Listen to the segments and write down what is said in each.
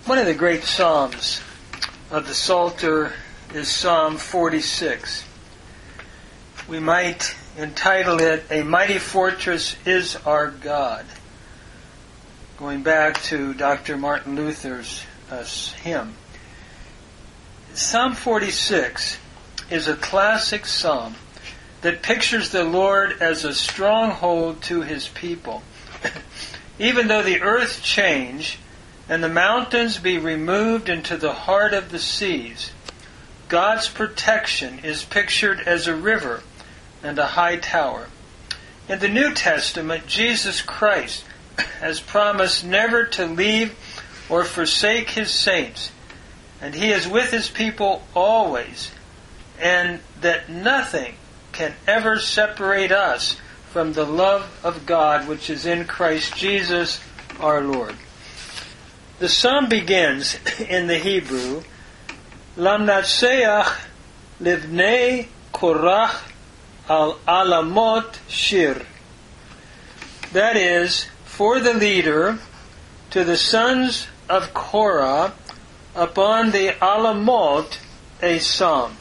One of the great psalms of the Psalter is Psalm 46. We might entitle it, "A Mighty Fortress is Our God," going back to Dr. Martin Luther's hymn. Psalm 46 is a classic psalm that pictures the Lord as a stronghold to His people. Even though the earth change and the mountains be removed into the heart of the seas, God's protection is pictured as a river and a high tower. In the New Testament, Jesus Christ has promised never to leave or forsake His saints, and He is with His people always, and that nothing can ever separate us from the love of God which is in Christ Jesus our Lord. The psalm begins in the Hebrew, "Lamnatseach livnei korach al alamot shir." That is, for the leader, to the sons of Korah, upon the alamot, a psalm.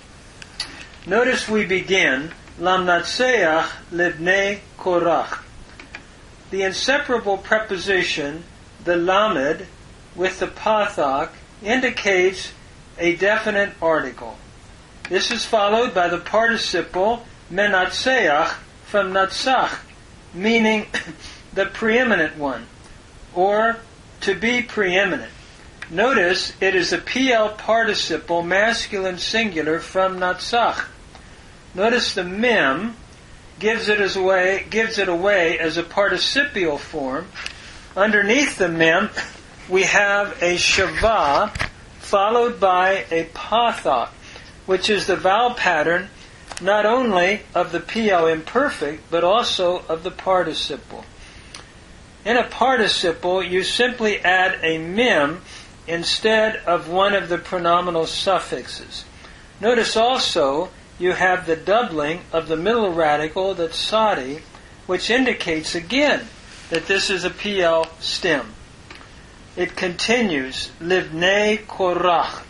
Notice we begin, Lamnatseach livnei korach. The inseparable preposition, the lamed, with the pathak, indicates a definite article. This is followed by the participle menatseach from natsach, meaning the preeminent one, or to be preeminent. Notice it is a PL participle, masculine singular, from natsach. Notice the mem gives it away as a participial form. Underneath the mem, we have a shavah followed by a pathak, which is the vowel pattern not only of the PL imperfect, but also of the participle. In a participle, you simply add a mem instead of one of the pronominal suffixes. Notice also you have the doubling of the middle radical, the tsadi, which indicates again that this is a PL stem. It continues, livnei korach.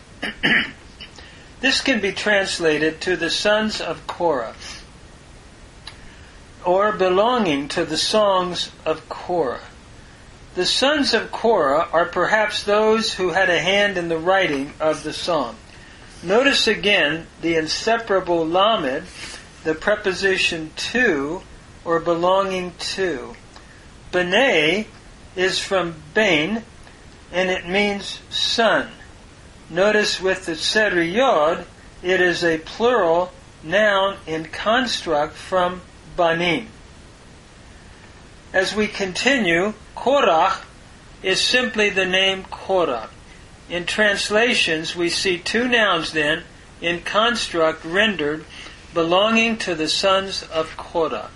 This can be translated to the sons of Korah, or belonging to the songs of Korah. The sons of Korah are perhaps those who had a hand in the writing of the psalm. Notice again the inseparable lamed, the preposition to, or belonging to. B'nai is from bain, and it means son. Notice with the tseriyod, it is a plural noun in construct from banim. As we continue, Korach is simply the name Korah. In translations, we see two nouns then in construct rendered belonging to the sons of Korah.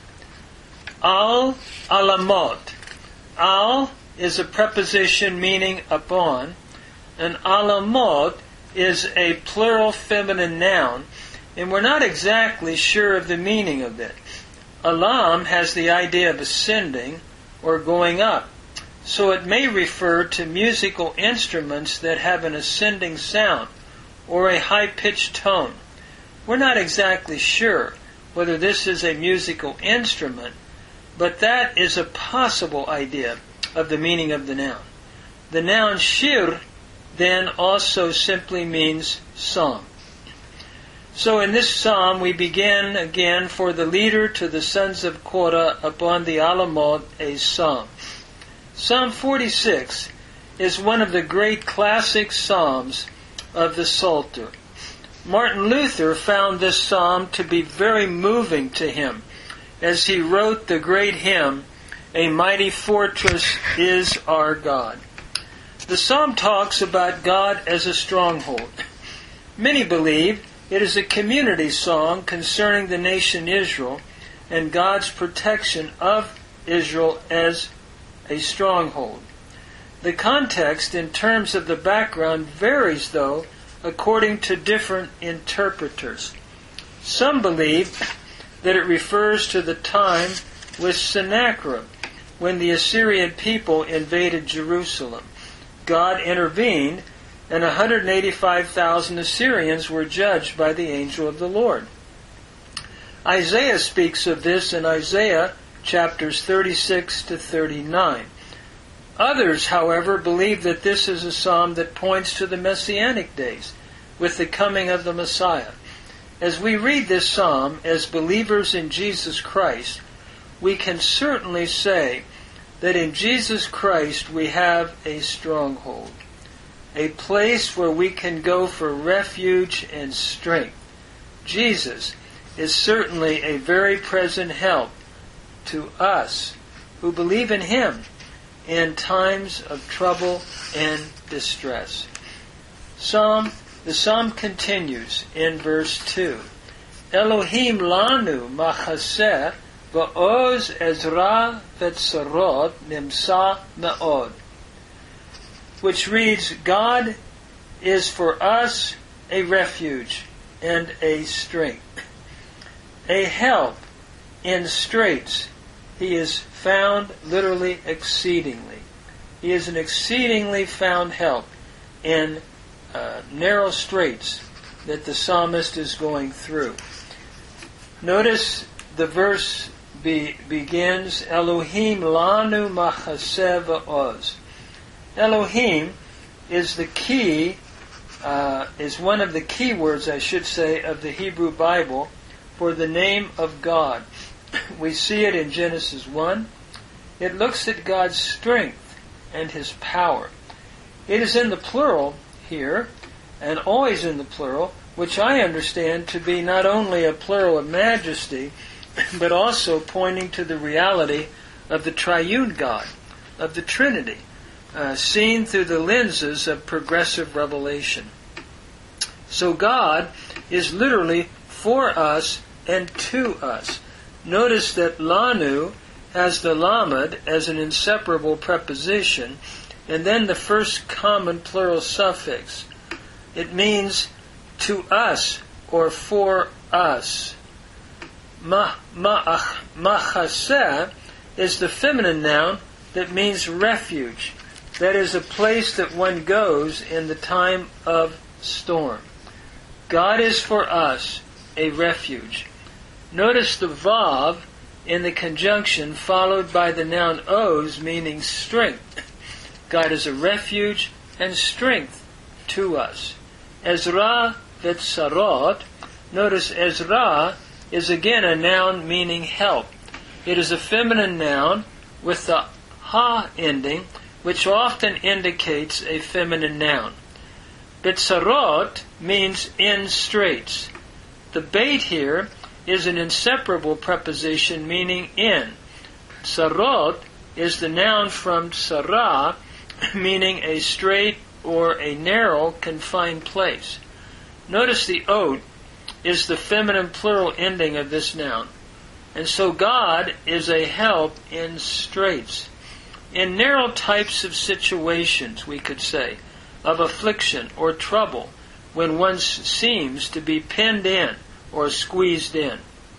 Al alamot. Al is a preposition meaning upon, and alamot is a plural feminine noun, and we're not exactly sure of the meaning of it. Alam has the idea of ascending or going up, so it may refer to musical instruments that have an ascending sound or a high-pitched tone. We're not exactly sure whether this is a musical instrument, but that is a possible idea of the meaning of the noun. The noun shir then also simply means song. So in this psalm we begin again, for the leader to the sons of Korah upon the alamot, a psalm. Psalm 46 is one of the great classic psalms of the Psalter. Martin Luther found this psalm to be very moving to him as he wrote the great hymn, "A Mighty Fortress is Our God." The psalm talks about God as a stronghold. Many believe it is a community song concerning the nation Israel and God's protection of Israel as a stronghold. The context in terms of the background varies, though, according to different interpreters. Some believe that it refers to the time with Sennacherib, when the Assyrian people invaded Jerusalem. God intervened, and 185,000 Assyrians were judged by the angel of the Lord. Isaiah speaks of this in Isaiah chapters 36 to 39. Others, however, believe that this is a psalm that points to the Messianic days, with the coming of the Messiah. As we read this psalm as believers in Jesus Christ, we can certainly say that in Jesus Christ we have a stronghold, a place where we can go for refuge and strength. Jesus is certainly a very present help to us who believe in Him in times of trouble and distress. The psalm continues in verse 2. Elohim lanu machaseh va'oz ezra v'tzarot nimsa me'od, which reads, God is for us a refuge and a strength, a help in straits. He is found literally exceedingly. He is an exceedingly found help in narrow straits that the psalmist is going through. Notice the verse begins, Elohim lanu machaseh va'oz. Elohim is the key, is one of the key words, I should say, of the Hebrew Bible for the name of God. We see it in Genesis 1. It looks at God's strength and His power. It is in the plural here, and always in the plural, which I understand to be not only a plural of majesty, but also pointing to the reality of the triune God, of the Trinity, seen through the lenses of progressive revelation. So God is literally for us and to us. Notice that lanu has the lamed as an inseparable preposition, and then the first common plural suffix. It means to us or for us. Machaseh is the feminine noun that means refuge. That is a place that one goes in the time of storm. God is for us a refuge. Notice the vav in the conjunction followed by the noun oz, meaning strength. God is a refuge and strength to us. Ezra v'tzarot. Notice Ezra is again a noun meaning help. It is a feminine noun with the ha ending, which often indicates a feminine noun. V'tzarot means in straits. The bait here is an inseparable preposition meaning in. Tsarot is the noun from tsara, meaning a straight or a narrow, confined place. Notice the ot is the feminine plural ending of this noun. And so God is a help in straits. In narrow types of situations, we could say, of affliction or trouble, when one seems to be pinned in or squeezed in.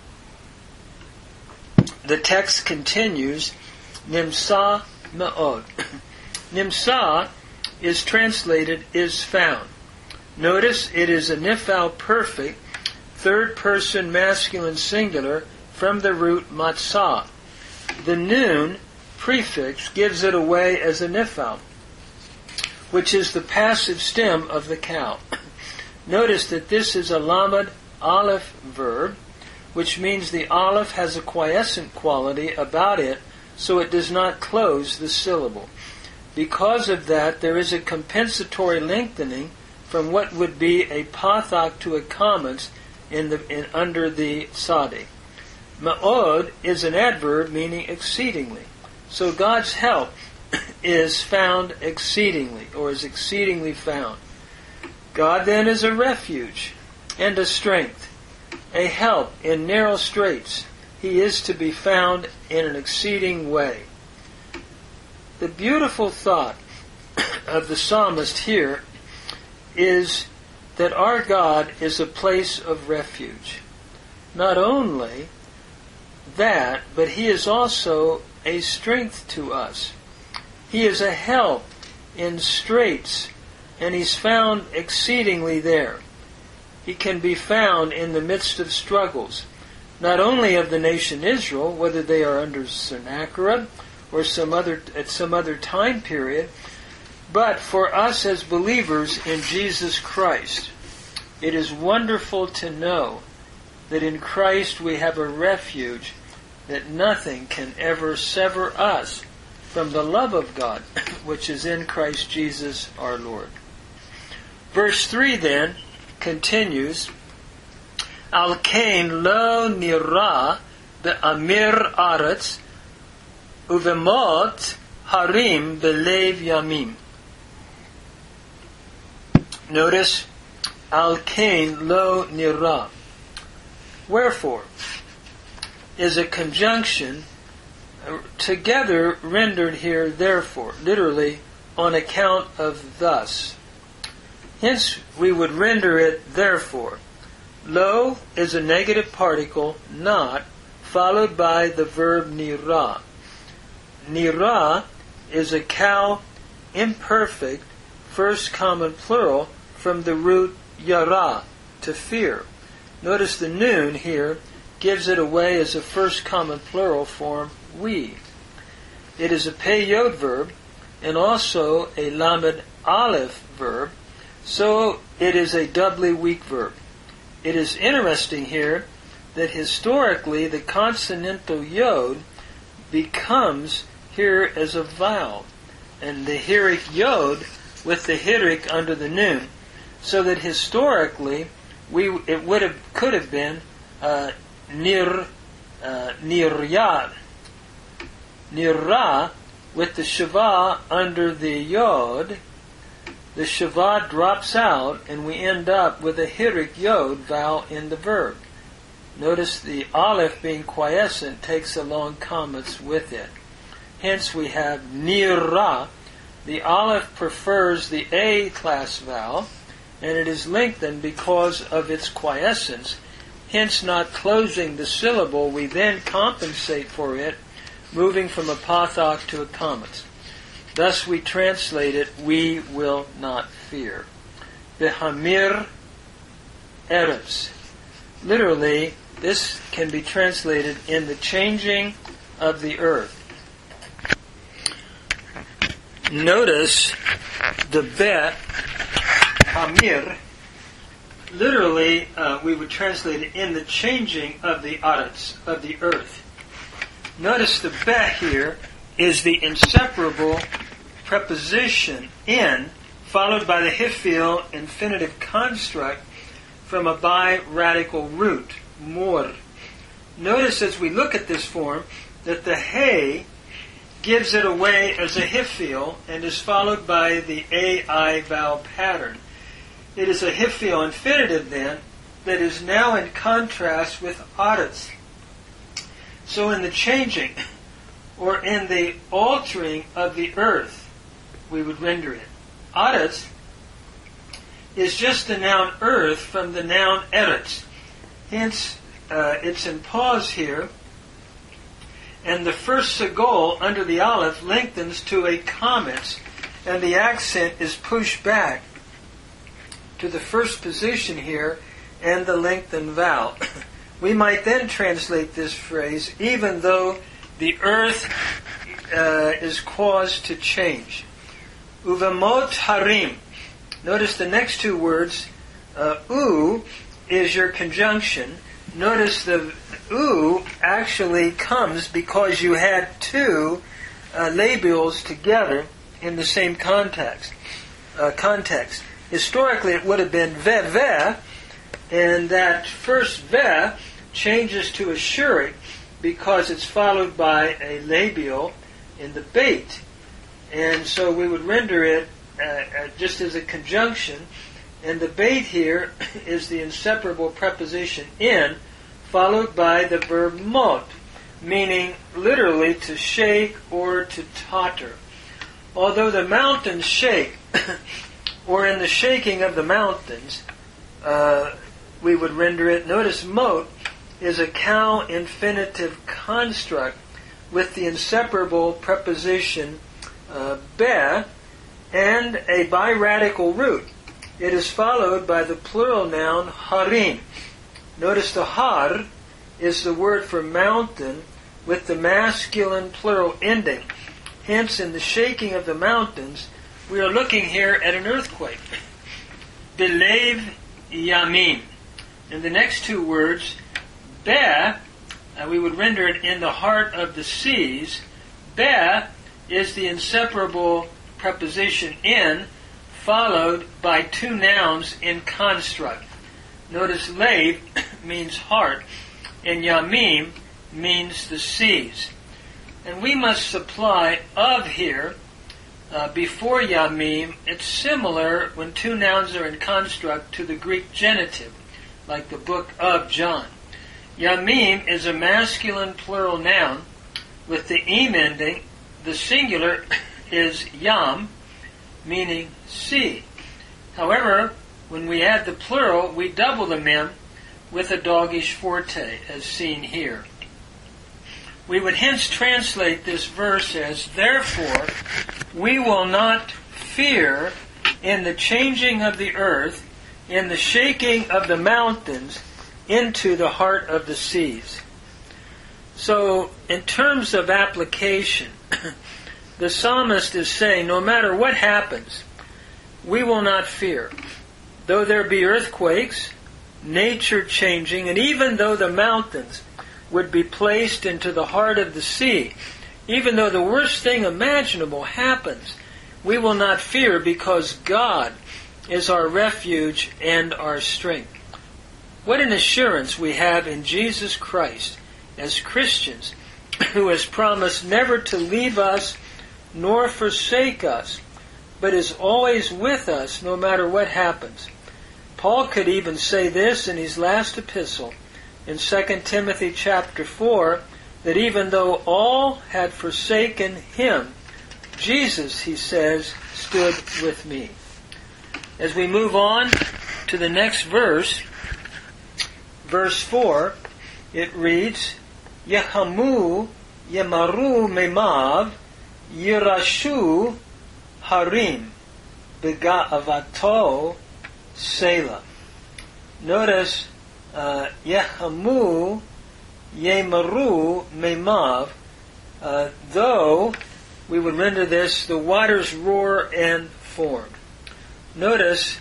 The text continues, Nimsa me'od. Nimsa is translated is found. Notice it is a nifal perfect, third person masculine singular from the root matzah. The nun prefix gives it away as a nifal, which is the passive stem of the cow. Notice that this is a lamed aleph verb, which means the aleph has a quiescent quality about it, so it does not close the syllable. Because of that, there is a compensatory lengthening from what would be a pathak to a comments under the tzadi. Ma'od is an adverb meaning exceedingly. So God's help is found exceedingly, or is exceedingly found. God then is a refuge and a strength, a help in narrow straits. He is to be found in an exceeding way. The beautiful thought of the psalmist here is that our God is a place of refuge. Not only that, but He is also a strength to us. He is a help in straits, and he's found exceedingly there. He can be found in the midst of struggles, not only of the nation Israel, whether they are under Sennacherib or at some other time period, but for us as believers in Jesus Christ. It is wonderful to know that in Christ we have a refuge, that nothing can ever sever us from the love of God, which is in Christ Jesus our Lord. Verse 3 then continues, Al kain lo nira be'amir aretz uvemot harim belev yamim. Notice, Al kain lo nira. Wherefore is a conjunction together rendered here therefore, literally on account of thus. Hence we would render it therefore. Lo is a negative particle, not, followed by the verb nira. Nira is a cow imperfect first common plural from the root yara, to fear. Notice the noon here gives it away as a first common plural form, we. It is a pei yod verb and also a lamed aleph verb, so it is a doubly weak verb. It is interesting here that historically the consonantal yod becomes here as a vowel, and the hirik yod with the hirik under the noon, so that historically it could have been nirya, nirra with the shava under the yod. The shava drops out, and we end up with a hirik yod vowel in the verb. Notice the aleph being quiescent takes along commas with it. Hence we have nirra. The aleph prefers the A class vowel, and it is lengthened because of its quiescence. Hence not closing the syllable, we then compensate for it, moving from a pothok to a commas. Thus we translate it, we will not fear. Behamir eretz. Literally, this can be translated in the changing of the earth. Notice the bet, hamir, literally we would translate it in the changing of the aretz, of the earth. Notice the bet here is the inseparable preposition in, followed by the hifil infinitive construct from a bi-radical root, mor. Notice as we look at this form that the hey gives it away as a hifil and is followed by the ai vowel pattern. It is a hifil infinitive then that is now in contrast with aretz. So in the changing or in the altering of the earth, we would render it. Aretz is just the noun earth from the noun eretz. Hence, it's in pause here, and the first segol under the aleph lengthens to a commas, and the accent is pushed back to the first position here, and the lengthened vowel. We might then translate this phrase, even though the earth is caused to change. Uvemot harim. Notice the next two words, u is your conjunction. Notice the u actually comes because you had two labials together in the same context. Historically it would have been ve, and that first ve changes to a shurik because it's followed by a labial in the bait. And so we would render it just as a conjunction, and the bait here is the inseparable preposition in, followed by the verb mot, meaning literally to shake or to totter. Although the mountains shake, or in the shaking of the mountains, we would render it, notice mot is a cow infinitive construct with the inseparable preposition be, and a biradical root. It is followed by the plural noun harim. Notice the har is the word for mountain with the masculine plural ending. Hence, in the shaking of the mountains, we are looking here at an earthquake. Belev yamim. And the next two words, be, we would render it in the heart of the seas. Be is the inseparable preposition in, followed by two nouns in construct. Notice lev means heart, and yamim means the seas. And we must supply of here before yamim. It's similar when two nouns are in construct to the Greek genitive, like the book of John. Yamim is a masculine plural noun with the im ending. The singular is yam, meaning sea. However, when we add the plural, we double the mem with a doggish forte, as seen here. We would hence translate this verse as, therefore, we will not fear in the changing of the earth, in the shaking of the mountains, into the heart of the seas. So, in terms of application, the psalmist is saying, no matter what happens, we will not fear. Though there be earthquakes, nature changing, and even though the mountains would be placed into the heart of the sea, even though the worst thing imaginable happens, we will not fear because God is our refuge and our strength. What an assurance we have in Jesus Christ as Christians, who has promised never to leave us nor forsake us, but is always with us no matter what happens. Paul could even say this in his last epistle, in 2 Timothy chapter 4, that even though all had forsaken him, Jesus, he says, stood with me. As we move on to the next verse, verse 4, it reads, Yehamu yemaru memav yirashu harim bega'avato Selah. Notice Yehamu yemaru memav. Though we would render this, the waters roar and form. Notice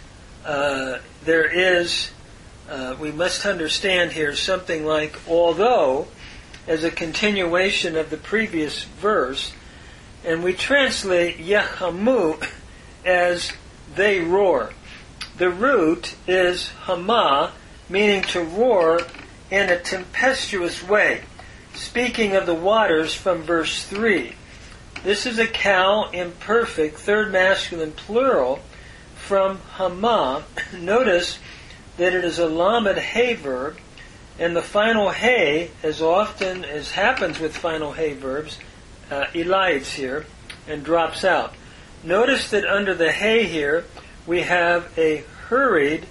there is, we must understand here something like, although, as a continuation of the previous verse, and we translate Yehamu as they roar. The root is hama, meaning to roar in a tempestuous way, speaking of the waters from verse 3. This is a cow imperfect, third masculine plural, from hama. Notice that it is a lamed hay verb, and the final hay, as often as happens with final hay verbs, elides here and drops out. Notice that under the hay here, we have a hurried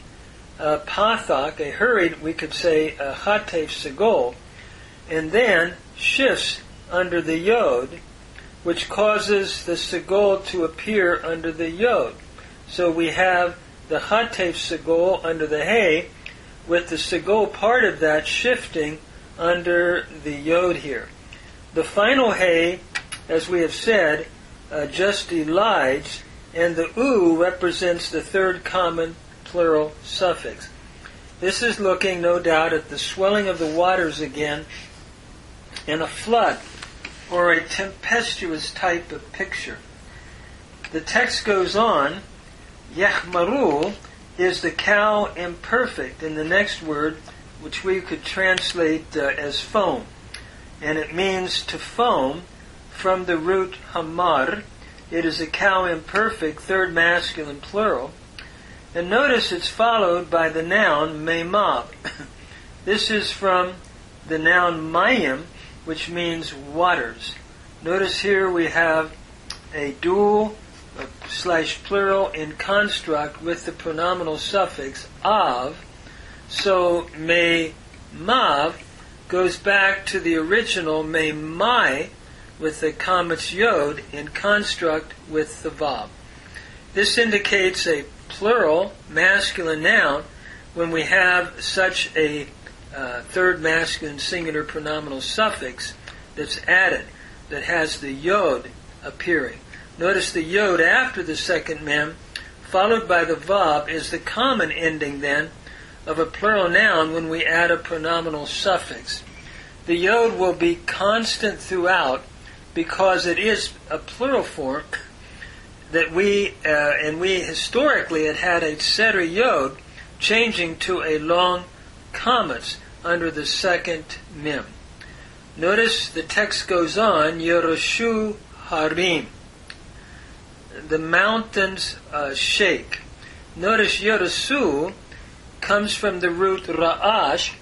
pathak, a hurried, we could say, chatef segol, and then shifts under the yod, which causes the segol to appear under the yod. So we have the chatef segol under the hay, with the segol part of that shifting under the yod here. The final hay, as we have said, just elides, and the u represents the third common plural suffix. This is looking, no doubt, at the swelling of the waters again in a flood or a tempestuous type of picture. The text goes on, Yahmaru is the cow imperfect in the next word, which we could translate as foam. And it means to foam from the root hamar. It is a cow imperfect, third masculine plural. And notice it's followed by the noun meimab. This is from the noun mayim, which means waters. Notice here we have a dual / plural in construct with the pronominal suffix av. So meimav goes back to the original meimai with the kametz yod in construct with the vav. This indicates a plural masculine noun when we have such a third masculine singular pronominal suffix that's added, that has the yod appearing. Notice the yod after the second mem, followed by the vav, is the common ending then of a plural noun when we add a pronominal suffix. The yod will be constant throughout because it is a plural form that we historically had a seter yod changing to a long kametz under the second mem. Notice the text goes on, Yerushu Harim. The mountains shake. Notice Yerusu comes from the root Ra'ash,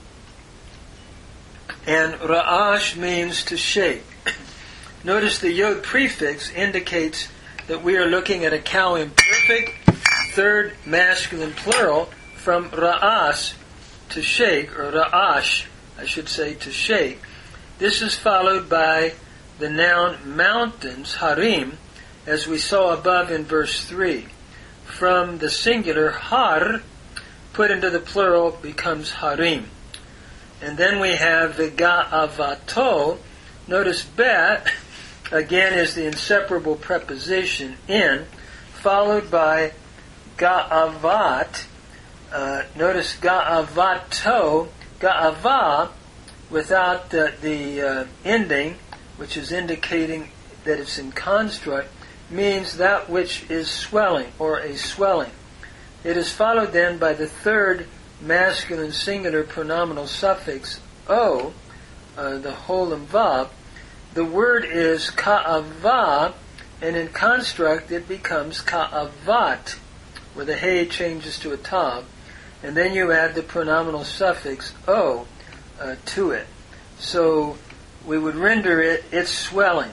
and Ra'ash means to shake. Notice the yod prefix indicates that we are looking at a cow imperfect, third masculine plural, from Ra'as, to shake, or Ra'ash, I should say, to shake. This is followed by the noun mountains, Harim, as we saw above in verse 3. From the singular har, put into the plural, becomes harim. And then we have the ga'avato. Notice bet, again, is the inseparable preposition in, followed by ga'avat. Notice ga'avato, ga'ava, without the ending, which is indicating that it's in construct, means that which is swelling, or a swelling. It is followed then by the third masculine singular pronominal suffix o, the holem vav. The word is ka'ava, and in construct it becomes ka'avat, where the hey changes to a tav, and then you add the pronominal suffix o to it. So we would render it, it's swelling.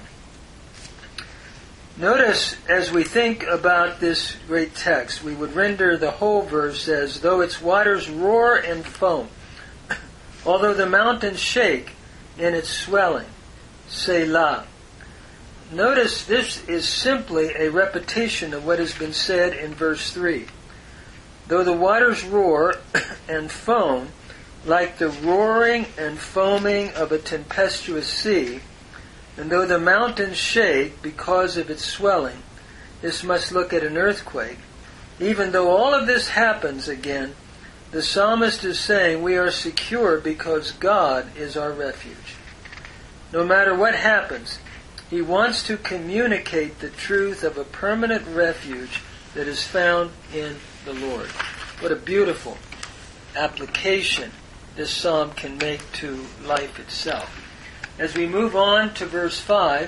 Notice, as we think about this great text, we would render the whole verse as though its waters roar and foam, although the mountains shake in its swelling. Selah. Notice this is simply a repetition of what has been said in verse 3. Though the waters roar and foam, like the roaring and foaming of a tempestuous sea, and though the mountains shake because of its swelling, this must look at an earthquake. Even though all of this happens again, the psalmist is saying we are secure because God is our refuge. No matter what happens, he wants to communicate the truth of a permanent refuge that is found in the Lord. What a beautiful application this psalm can make to life itself. As we move on to verse 5,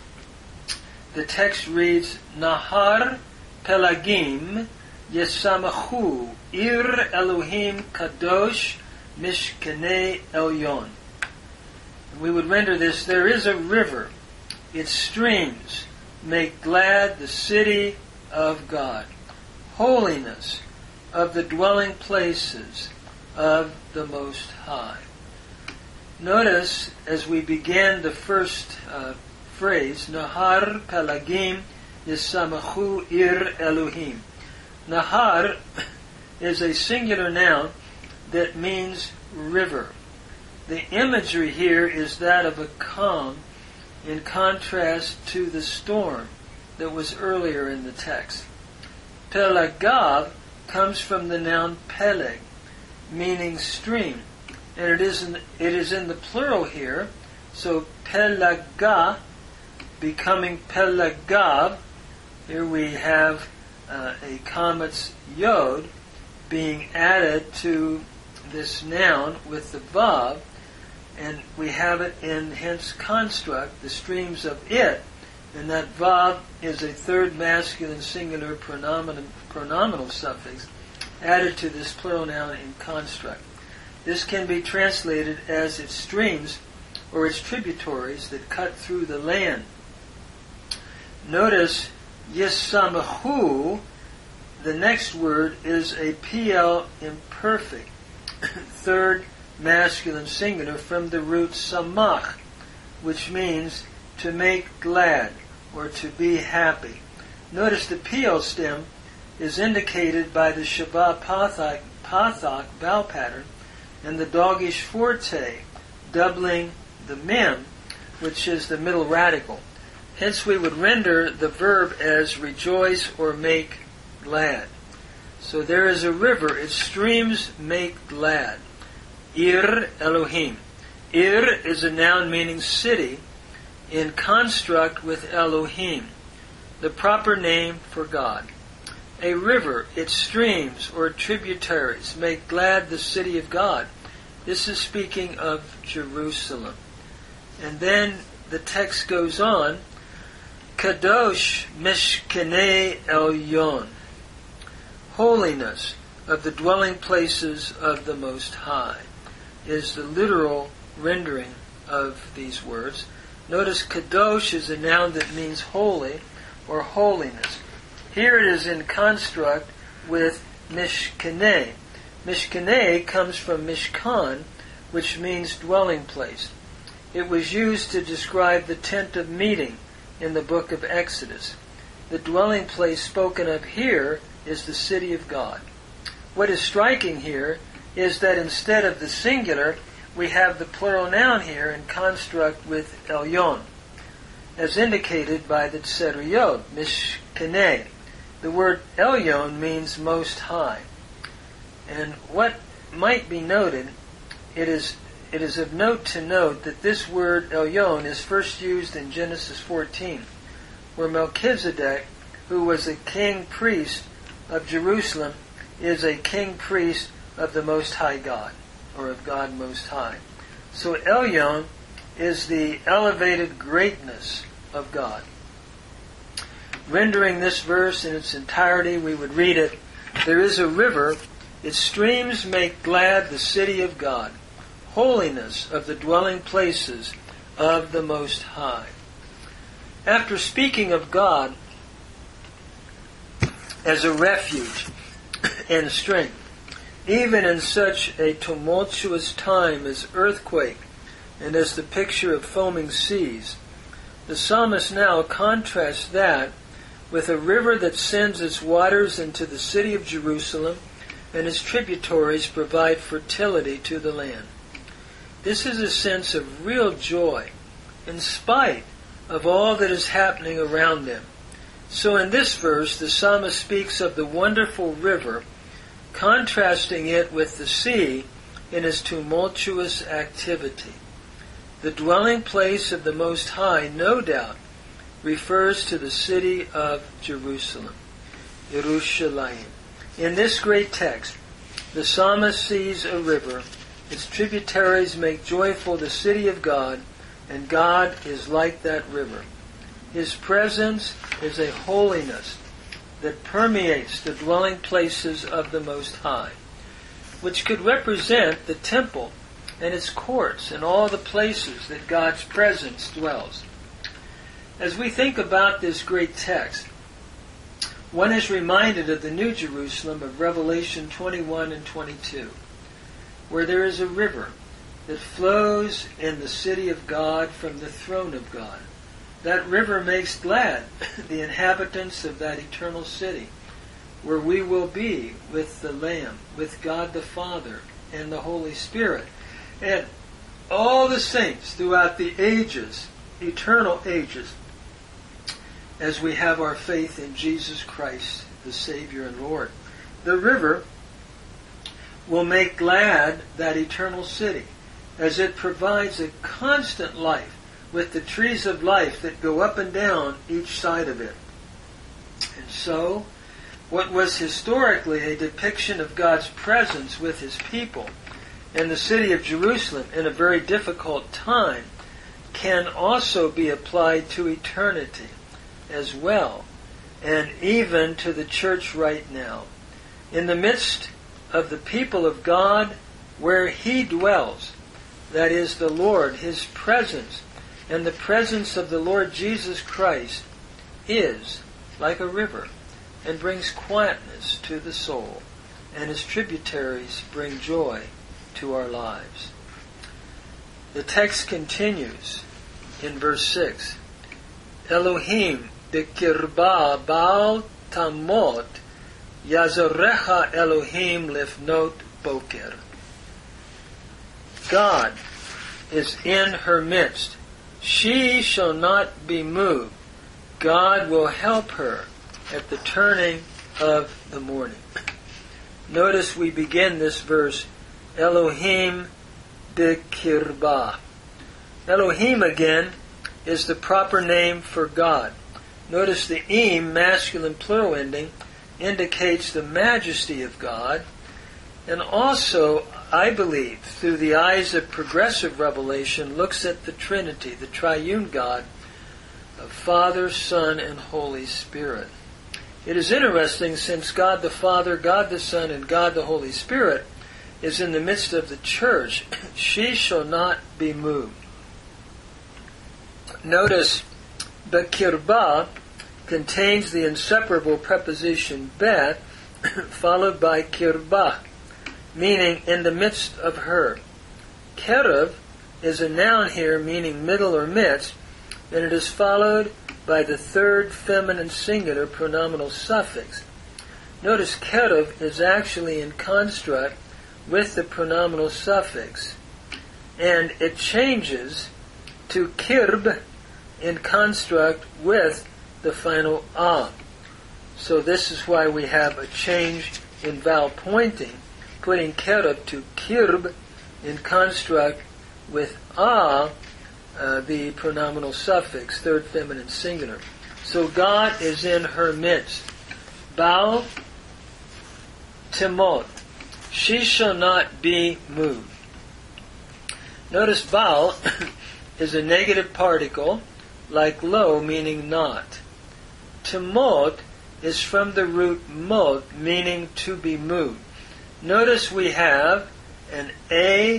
the text reads, Nahar Pelagim Yesamachu Ir Elohim Kadosh Mishkene Elyon. We would render this, there is a river, its streams make glad the city of God, holiness of the dwelling places of the Most High. Notice, as we begin the first phrase, Nahar Pelagim Yesamachu Ir Elohim. Nahar is a singular noun that means river. The imagery here is that of a calm in contrast to the storm that was earlier in the text. Pelagav comes from the noun peleg, meaning stream. And it is in the plural here, so pelaga becoming pelagav. Here we have a kametz yod being added to this noun with the vav, and we have it in hence construct, the streams of it, and that vav is a third masculine singular pronominal suffix added to this plural noun in construct. This can be translated as its streams or its tributaries that cut through the land. Notice Yesamahu, the next word is a PL imperfect, third masculine singular from the root samach, which means to make glad or to be happy. Notice the Pio stem is indicated by the Shabbat Pathak vowel pattern and the Dogish forte doubling the mem, which is the middle radical. Hence we would render the verb as rejoice or make glad. So there is a river, its streams make glad. Ir Elohim. Ir is a noun meaning city in construct with Elohim, the proper name for God. A river, its streams or tributaries make glad the city of God. This is speaking of Jerusalem. And then the text goes on, Kadosh Mishkanei Elyon, holiness of the dwelling places of the Most High, is the literal rendering of these words. Notice Kadosh is a noun that means holy or holiness. Here it is in construct with Mishkanei. Mishkanei comes from Mishkan, which means dwelling place. It was used to describe the tent of meeting in the book of Exodus. The dwelling place spoken of here is the city of God. What is striking here is that instead of the singular, we have the plural noun here in construct with Elyon, as indicated by the Tseru Yod, Mishkanei. The word Elyon means most high. And what might be noted, it is of note to note that this word Elyon is first used in Genesis 14, where Melchizedek, who was a king priest of Jerusalem, is a king priest of the Most High God, or of God Most High. So Elyon is the elevated greatness of God. Rendering this verse in its entirety, we would read it, there is a river, its streams make glad the city of God, holiness of the dwelling places of the Most High. After speaking of God as a refuge and strength, even in such a tumultuous time as earthquake and as the picture of foaming seas, the psalmist now contrasts that with a river that sends its waters into the city of Jerusalem and its tributaries provide fertility to the land. This is a sense of real joy in spite of all that is happening around them. So in this verse, the psalmist speaks of the wonderful river, contrasting it with the sea in its tumultuous activity. The dwelling place of the Most High, no doubt, refers to the city of Jerusalem, Yerushalayim. In this great text, the psalmist sees a river, its tributaries make joyful the city of God, and God is like that river. His presence is a holiness that permeates the dwelling places of the Most High, which could represent the temple and its courts and all the places that God's presence dwells. As we think about this great text, one is reminded of the New Jerusalem of Revelation 21 and 22, where there is a river that flows in the city of God from the throne of God. That river makes glad the inhabitants of that eternal city, where we will be with the Lamb, with God the Father and the Holy Spirit, and all the saints throughout the ages, eternal ages, as we have our faith in Jesus Christ, the Savior and Lord. The river will make glad that eternal city, as it provides a constant life with the trees of life that go up and down each side of it. And so, what was historically a depiction of God's presence with His people in the city of Jerusalem in a very difficult time can also be applied to eternity as well, and even to the church right now. In the midst of the people of God, where He dwells, that is the Lord, His presence, and the presence of the Lord Jesus Christ is like a river and brings quietness to the soul, and His tributaries bring joy to our lives. The text continues in verse 6. Elohim Bikirba Baal Tamot Yazorecha Elohim Lifnot Boker. God is in her midst. She shall not be moved. God will help her at the turning of the morning. Notice we begin this verse, Elohim Bikirba. Elohim again is the proper name for God. Notice the im, masculine plural ending, indicates the majesty of God, and also, I believe, through the eyes of progressive revelation, looks at the Trinity, the triune God of Father, Son, and Holy Spirit. It is interesting, since God the Father, God the Son, and God the Holy Spirit is in the midst of the church, she shall not be moved. Notice, Bekirba contains the inseparable preposition bet, followed by kirba, meaning in the midst of her. Kerev is a noun here meaning middle or midst, and it is followed by the third feminine singular pronominal suffix. Notice kerev is actually in construct with the pronominal suffix, and it changes to kirb in construct with the final a. So this is why we have a change in vowel pointing, putting kerev to kirb in construct with a, the pronominal suffix, third feminine singular. So God is in her midst. Baal Timot. She shall not be moved. Notice Baal is a negative particle, like lo, meaning not. Timot is from the root mot, meaning to be moved. Notice we have an an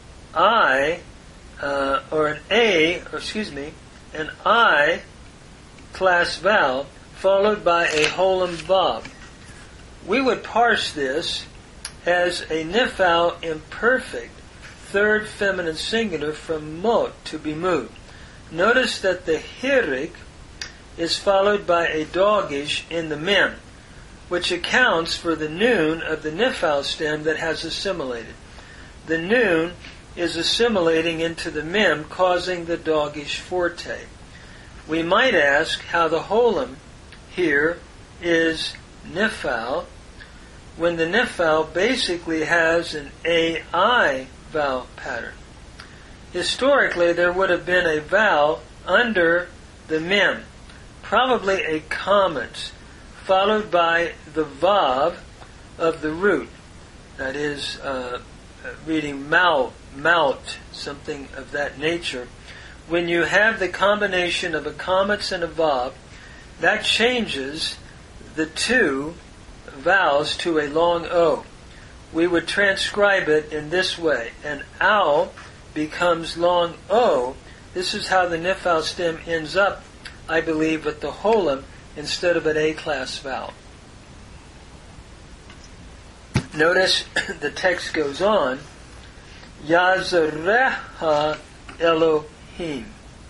I class vowel followed by a holem vav. We would parse this as a nifal imperfect, third feminine singular from mot, to be moved. Notice that the hirik is followed by a dogish in the mem, which accounts for the noon of the nifal stem that has assimilated. The noon is assimilating into the mem, causing the dogish forte. We might ask how the holem here is nifal, when the nifal basically has an ai vowel pattern. Historically, there would have been a vowel under the mem, probably a comment, followed by the vav of the root. That is, reading maut, something of that nature. When you have the combination of a comment and a vav, that changes the two vowels to a long O. We would transcribe it in this way. An ow becomes long O. This is how the nifal stem ends up, I believe, with the holem instead of an A-class vowel. Notice the text goes on, Yazareha Elohim.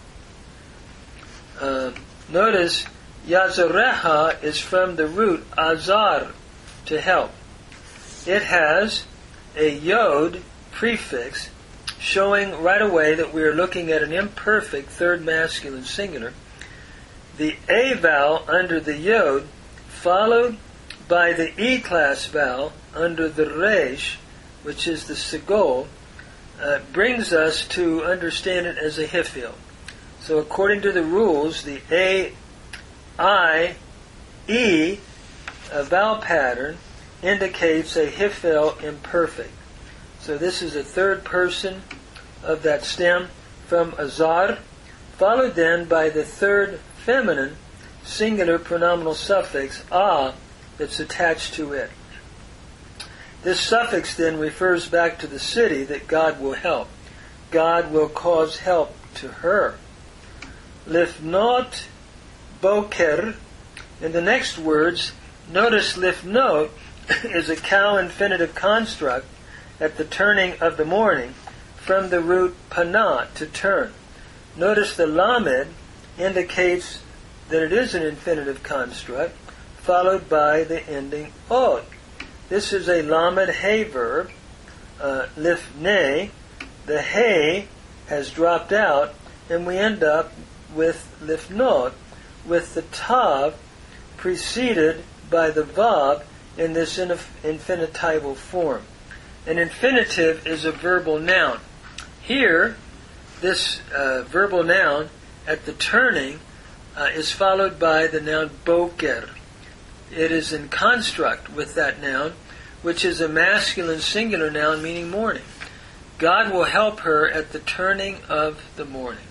Notice Yazareha is from the root azar, to help. It has a yod prefix, showing right away that we are looking at an imperfect third masculine singular. The A vowel under the yod, followed by the E-class vowel under the resh, which is the segol, brings us to understand it as a hifil. So according to the rules, the A, I, E vowel pattern indicates a hifil imperfect. So this is a third person of that stem from azar, followed then by the third feminine singular pronominal suffix a that's attached to it. This suffix then refers back to the city that God will help. God will cause help to her. Lifnot boker. In the next words, notice lifnot is a cow infinitive construct at the turning of the morning from the root panah, to turn. Notice the lamed indicates that it is an infinitive construct, followed by the ending od. This is a lamed hay verb, lifnei. The hay has dropped out, and we end up with lifnot, with the tav preceded by the vav in this infinitival form. An infinitive is a verbal noun. Here, this verbal noun at the turning is followed by the noun boker. It is in construct with that noun, which is a masculine singular noun meaning morning. God will help her at the turning of the morning.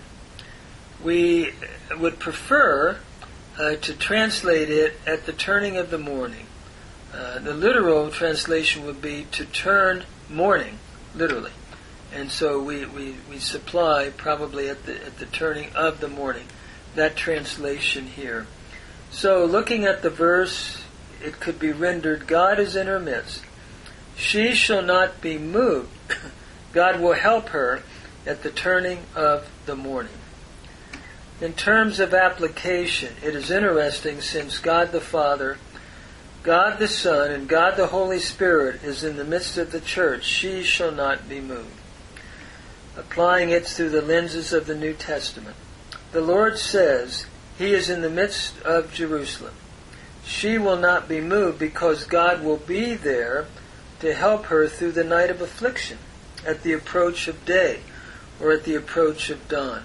We would prefer to translate it at the turning of the morning. The literal translation would be to turn morning, literally. And so we supply probably at the turning of the morning, that translation here. So looking at the verse, it could be rendered, God is in her midst. She shall not be moved. God will help her at the turning of the morning. In terms of application, it is interesting, since God the Father, God the Son, and God the Holy Spirit is in the midst of the church, she shall not be moved. Applying it through the lenses of the New Testament, the Lord says He is in the midst of Jerusalem. She will not be moved because God will be there to help her through the night of affliction, at the approach of day, or at the approach of dawn.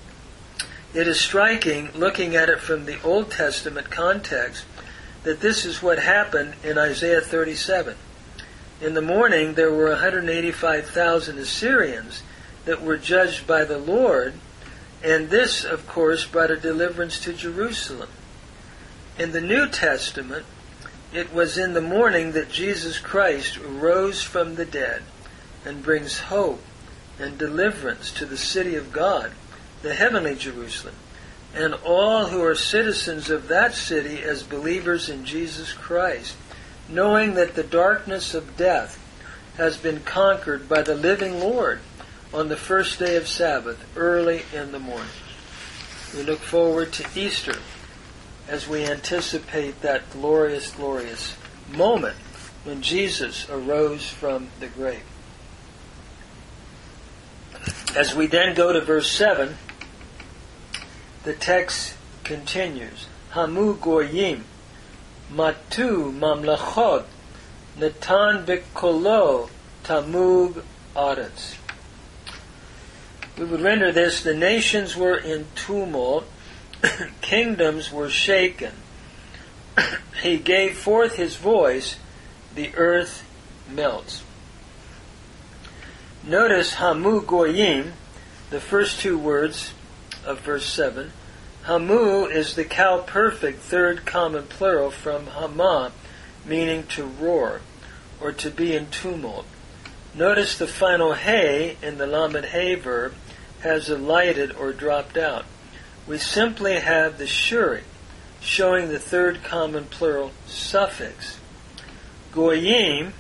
It is striking, looking at it from the Old Testament context, that this is what happened in Isaiah 37. In the morning there were 185,000 Assyrians that were judged by the Lord, and this, of course, brought a deliverance to Jerusalem. In the New Testament, it was in the morning that Jesus Christ rose from the dead and brings hope and deliverance to the city of God, the heavenly Jerusalem, and all who are citizens of that city as believers in Jesus Christ, knowing that the darkness of death has been conquered by the living Lord on the first day of Sabbath, early in the morning. We look forward to Easter as we anticipate that glorious, glorious moment when Jesus arose from the grave. As we then go to verse 7, the text continues. Hamu goyim, matu mamlachot, natan bikolo, tamug aretz. We would render this, the nations were in tumult, kingdoms were shaken. He gave forth His voice, the earth melts. Notice Hamu Goyim, the first two words of verse 7. Hamu is the cow perfect third common plural from Hama, meaning to roar, or to be in tumult. Notice the final hay in the lamed hay verb has alighted or dropped out. We simply have the shuri, showing the third common plural suffix. Goyim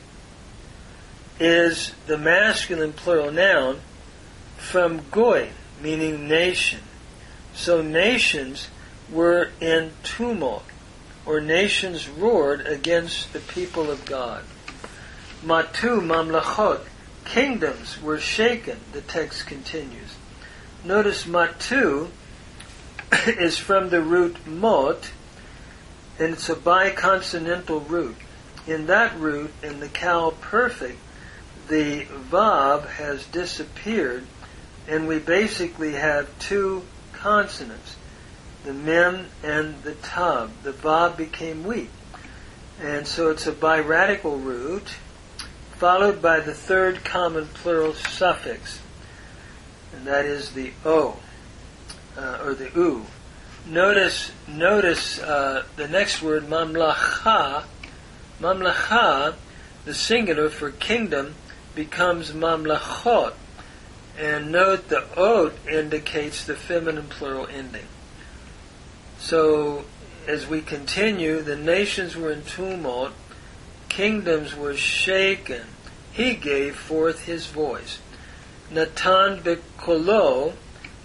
is the masculine plural noun from goy, meaning nation. So nations were in tumult, or nations roared against the people of God. Matu mamlachot, kingdoms were shaken, the text continues. Notice matu is from the root mot, and it's a biconsonantal root. In that root, in the cow perfect, the vav has disappeared, and we basically have two consonants, the mem and the tav. The vav became weak, and so it's a biradical root, followed by the third common plural suffix, and that is the o, or the u. Notice the next word, mamlacha. Mamlacha, the singular for kingdom, becomes mamlachot. And note the od indicates the feminine plural ending. So, as we continue, the nations were in tumult, kingdoms were shaken. He gave forth His voice. Natan b'kolo,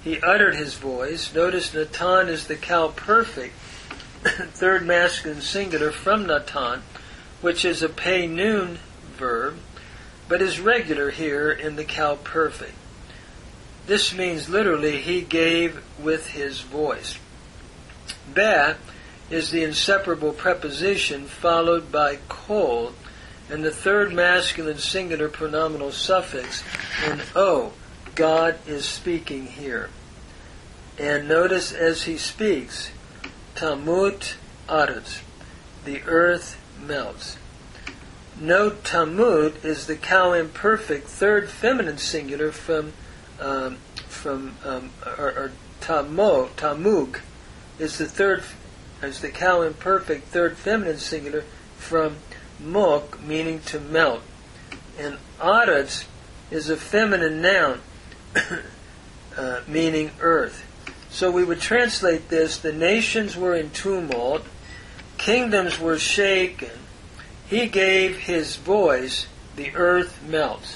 he uttered his voice. Notice Natan is the Qal perfect, third masculine singular from Natan, which is a pay noon verb, but is regular here in the Qal perfect. This means literally, he gave with his voice. Ba is the inseparable preposition followed by kol, and the third masculine singular pronominal suffix in O. God is speaking here. And notice as he speaks, tamut aretz, the earth melts. Note tamut is the Qal imperfect third feminine singular from tamug is the Qal imperfect third feminine singular from mok, meaning to melt. And aretz is a feminine noun meaning earth. So we would translate this: the nations were in tumult, kingdoms were shaken, he gave his voice, the earth melts.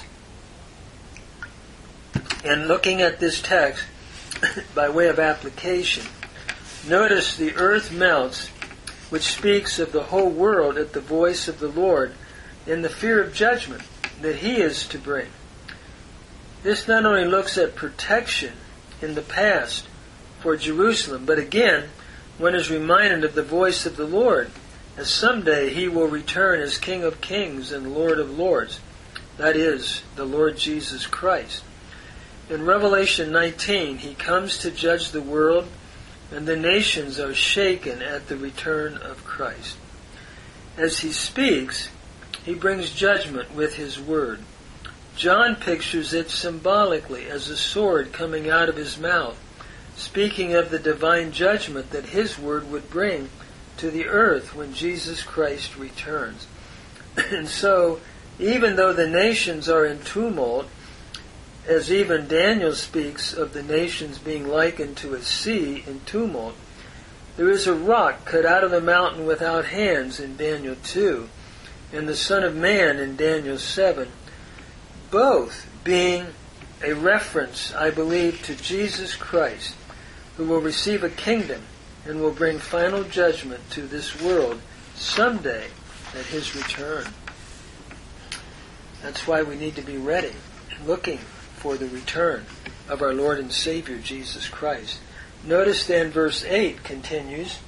And looking at this text by way of application, notice the earth melts, which speaks of the whole world at the voice of the Lord in the fear of judgment that he is to bring. This not only looks at protection in the past for Jerusalem, but again, one is reminded of the voice of the Lord, as someday he will return as King of Kings and Lord of Lords. That is, the Lord Jesus Christ. In Revelation 19, he comes to judge the world, and the nations are shaken at the return of Christ. As he speaks, he brings judgment with his word. John pictures it symbolically as a sword coming out of his mouth, speaking of the divine judgment that his word would bring to the earth when Jesus Christ returns. And so, even though the nations are in tumult, as even Daniel speaks of the nations being likened to a sea in tumult, there is a rock cut out of the mountain without hands in Daniel 2, and the Son of Man in Daniel 7, both being a reference, I believe, to Jesus Christ, who will receive a kingdom and will bring final judgment to this world someday at his return. That's why we need to be ready, looking for the return of our Lord and Savior Jesus Christ. Notice then verse 8 continues,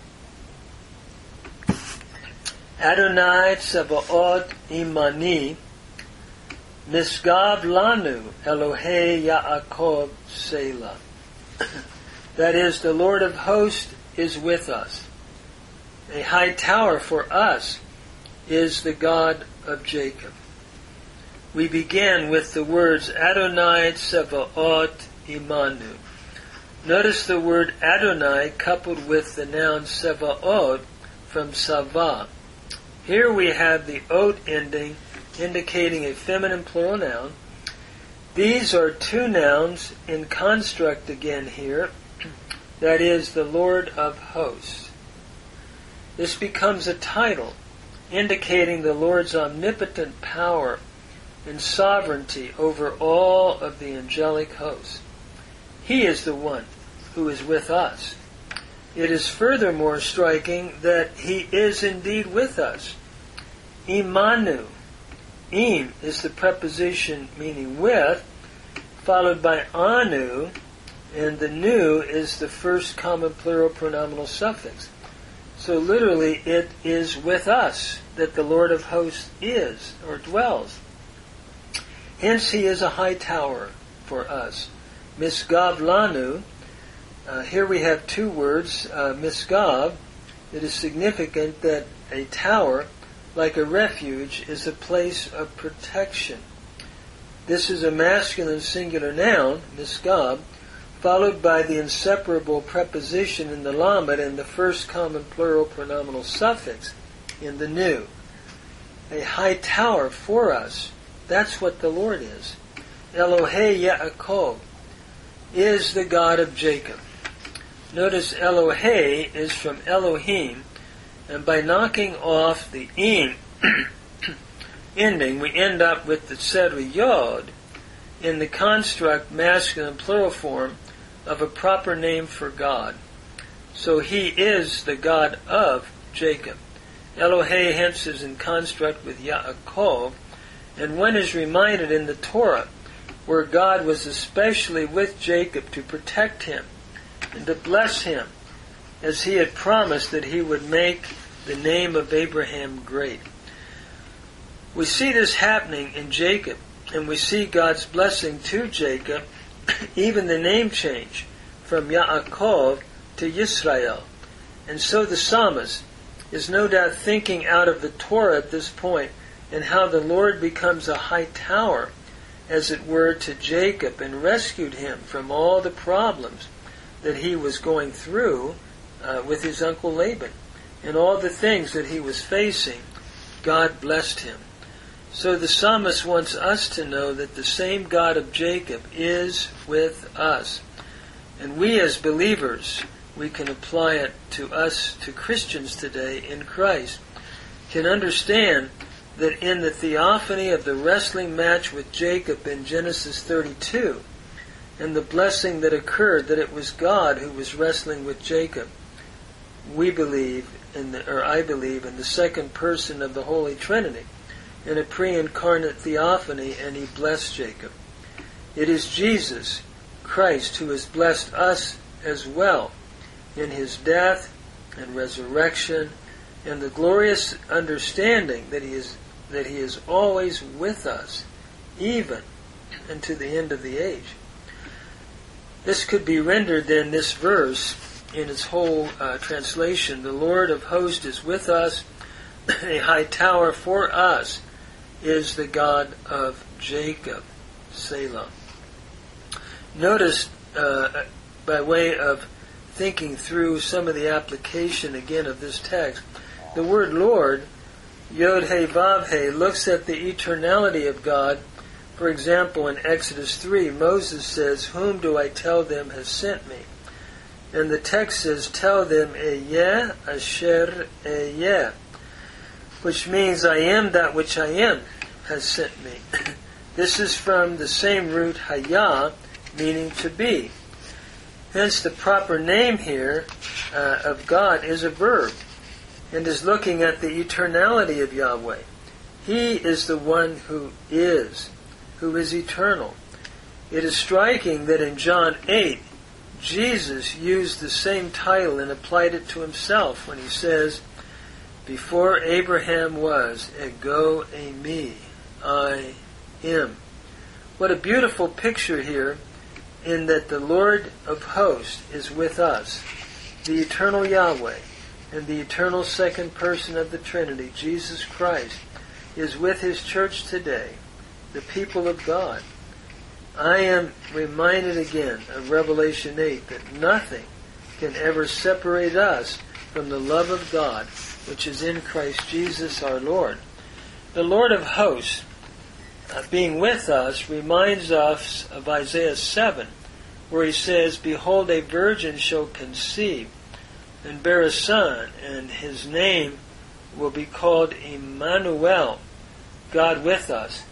Adonai Tsevaot Imani Misgav Lanu Elohei Yaakov Selah. That is, the Lord of hosts is with us. A high tower for us is the God of Jacob. We begin with the words Adonai Tsevaot Imanu. Notice the word Adonai coupled with the noun Tsevaot from Sava. Here we have the ot ending indicating a feminine plural noun. These are two nouns in construct again here. That is, the Lord of hosts. This becomes a title indicating the Lord's omnipotent power and sovereignty over all of the angelic hosts. He is the one who is with us. It is furthermore striking that he is indeed with us. Imanu. Im is the preposition meaning with, followed by anu, and the nu is the first common plural pronominal suffix. So literally it is with us that the Lord of hosts is or dwells. Hence he is a high tower for us. Misgav lanu. Here we have two words, misgav. It is significant that a tower, like a refuge, is a place of protection. This is a masculine singular noun, misgav, followed by the inseparable preposition in the lamed and the first common plural pronominal suffix in the nu. A high tower for us. That's what the Lord is. Elohei Yaakov is the God of Jacob. Notice Elohei is from Elohim, and by knocking off the im ending, we end up with the tseru yod in the construct masculine plural form of a proper name for God. So he is the God of Jacob. Elohe hence is in construct with Yaakov, and one is reminded in the Torah, where God was especially with Jacob to protect him and to bless him, as he had promised that he would make the name of Abraham great. We see this happening in Jacob, and we see God's blessing to Jacob, even the name change from Yaakov to Yisrael. And so the psalmist is no doubt thinking out of the Torah at this point, and how the Lord becomes a high tower, as it were, to Jacob, and rescued him from all the problems that he was going through with his uncle Laban. And all the things that he was facing, God blessed him. So the psalmist wants us to know that the same God of Jacob is with us. And we as believers, we can apply it to us, to Christians today in Christ, can understand that in the theophany of the wrestling match with Jacob in Genesis 32, and the blessing that occurred, that it was God who was wrestling with Jacob, we believe, I believe, in the second person of the Holy Trinity, in a pre-incarnate theophany, and he blessed Jacob. It is Jesus Christ who has blessed us as well in his death and resurrection, and the glorious understanding that he is always with us, even unto the end of the age. This could be rendered then, this verse, in its whole translation: the Lord of hosts is with us, a high tower for us is the God of Jacob. Selah. Notice, by way of thinking through some of the application again of this text, the word Lord, Yod He Vav He, looks at the eternality of God. For example, in Exodus 3, Moses says, "Whom do I tell them has sent me?" And the text says, "Tell them, Eyeh Asher Eyeh," which means, "I am that which I am has sent me." This is from the same root, Hayah, meaning to be. Hence the proper name here of God is a verb, and is looking at the eternality of Yahweh. He is the one who is eternal. It is striking that in John 8, Jesus used the same title and applied it to himself when he says, "Before Abraham was, ego eimi, I am." What a beautiful picture here, in that the Lord of hosts is with us, the eternal Yahweh, and the eternal second person of the Trinity, Jesus Christ, is with his church today, the people of God. I am reminded again of Revelation 8 that nothing can ever separate us from the love of God, which is in Christ Jesus our Lord. The Lord of hosts, being with us, reminds us of Isaiah 7, where he says, "Behold, a virgin shall conceive and bear a son, and his name will be called Emmanuel," God with us.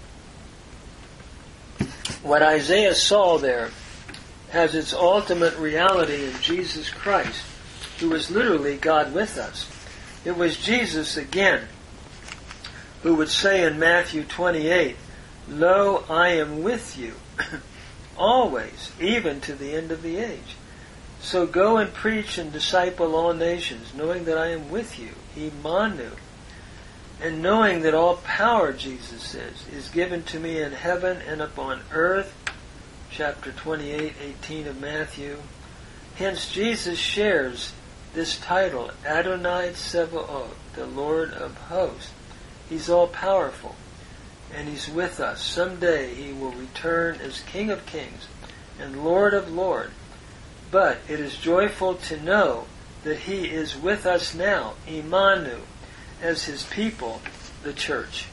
What Isaiah saw there has its ultimate reality in Jesus Christ, who is literally God with us. It was Jesus again who would say in Matthew 28, "Lo, I am with you always, even to the end of the age. So go and preach and disciple all nations, knowing that I am with you," Imanu. And knowing that all power, Jesus says, is given to me in heaven and upon earth, chapter 28:18 of Matthew. Hence Jesus shares this title, Adonai Tsevaot, the Lord of hosts. He's all powerful, and he's with us. Someday he will return as King of kings and Lord of lords. But it is joyful to know that he is with us now, Imanu, as his people, the church.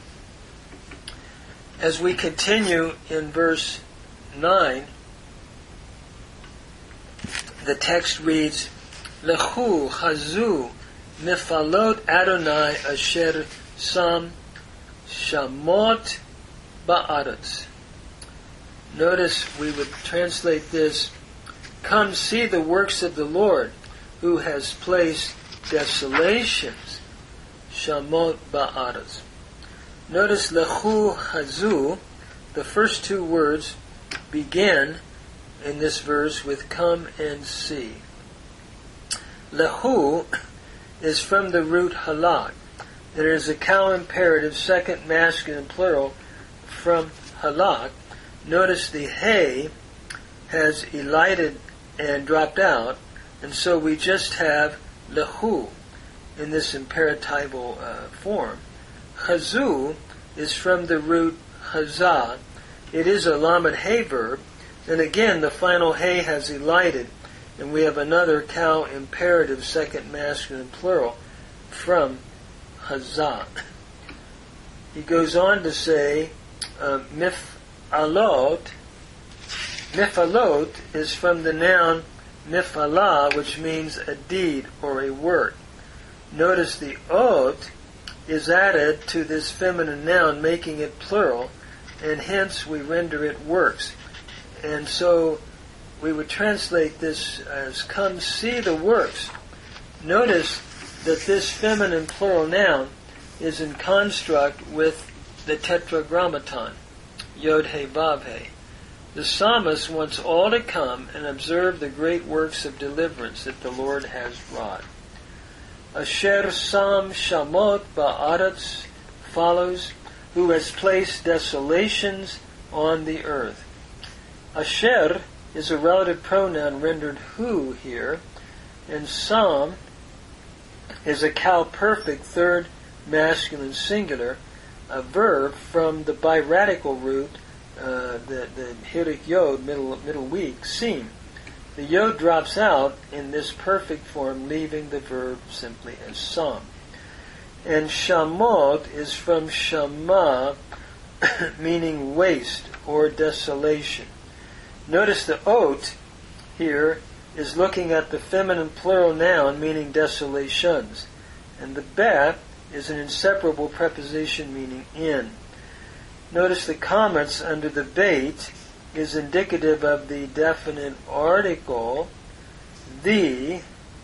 As we continue in verse 9, the text reads, "Lechu chazu mifalot Adonai asher sam shamot ba'aretz." Notice we would translate this, Come see the works of the Lord, who has placed desolations, shamot ba'aretz. Notice lechu hazu, the first two words begin in this verse with come and see. Lehu is from the root halak. It is a cow imperative, second masculine plural from halak. Notice the hay has elided and dropped out, and so we just have lehu in this imperatival form. Chazu is from the root chazah. It is a lamed hay verb, and again the final hay has elided, and we have another cow imperative, second masculine plural from chazah. He goes on to say mifalot. Mifalot is from the noun mifalah, which means a deed or a work. Notice the ot is added to this feminine noun, making it plural, and hence we render it works. And so we would translate this as come see the works. Notice that this feminine plural noun is in construct with the tetragrammaton, yod he vav he. The psalmist wants all to come and observe the great works of deliverance that the Lord has wrought. Asher sam shamot ba'aretz follows, who has placed desolations on the earth. Asher is a relative pronoun rendered who here, and sam is a cow perfect third masculine singular, a verb from the biradical root, the hirik yod, middle weak, sim. The yod drops out in this perfect form, leaving the verb simply as sam. And shamot is from shama, meaning waste or desolation. Notice the ot here is looking at the feminine plural noun, meaning desolations. And the bet is an inseparable preposition meaning in. Notice the comments under the bait is indicative of the definite article, the,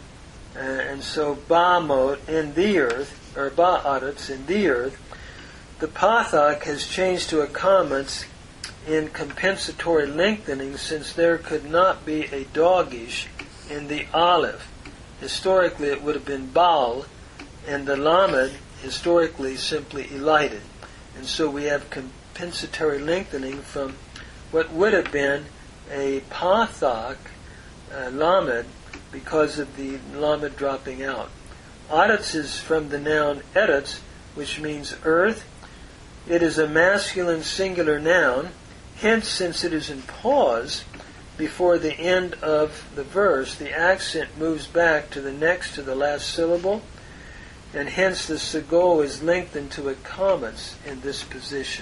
and so ba'amot, in the earth, or ba'aretz, in the earth. The pathak has changed to a comments in compensatory lengthening, since there could not be a dogish in the aleph. Historically it would have been baal, and the lamed historically simply elided. And so we have compensatory lengthening from what would have been a pathak lamed because of the lamed dropping out. Aretz is from the noun eretz, which means earth. It is a masculine singular noun. Hence, since it is in pause before the end of the verse, the accent moves back to the next to the last syllable, and hence the segol is lengthened to a comments in this position.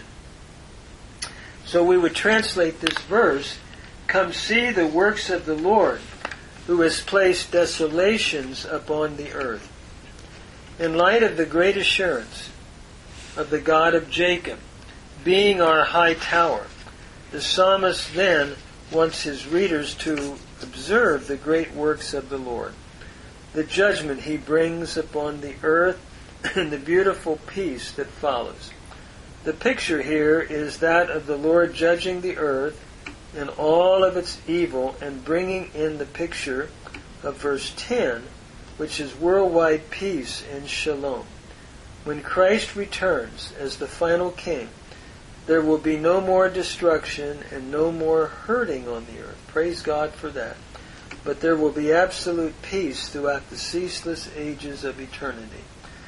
So we would translate this verse, come see the works of the Lord, who has placed desolations upon the earth. In light of the great assurance of the God of Jacob being our high tower, the psalmist then wants his readers to observe the great works of the Lord, the judgment he brings upon the earth, and the beautiful peace that follows. The picture here is that of the Lord judging the earth and all of its evil, and bringing in the picture of verse 10, which is worldwide peace and shalom. When Christ returns as the final king, there will be no more destruction and no more hurting on the earth. Praise God for that. But there will be absolute peace throughout the ceaseless ages of eternity.